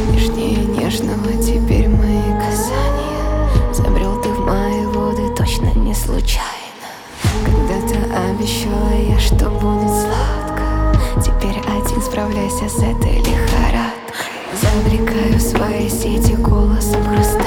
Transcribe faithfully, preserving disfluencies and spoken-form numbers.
Нежнее нежного теперь мои касания. Забрел ты в мои воды точно не случайно. Когда-то обещала я, что будет сладко. Теперь один справляйся с этой лихорадкой. Завлекаю в свои сети голосом хрустальным.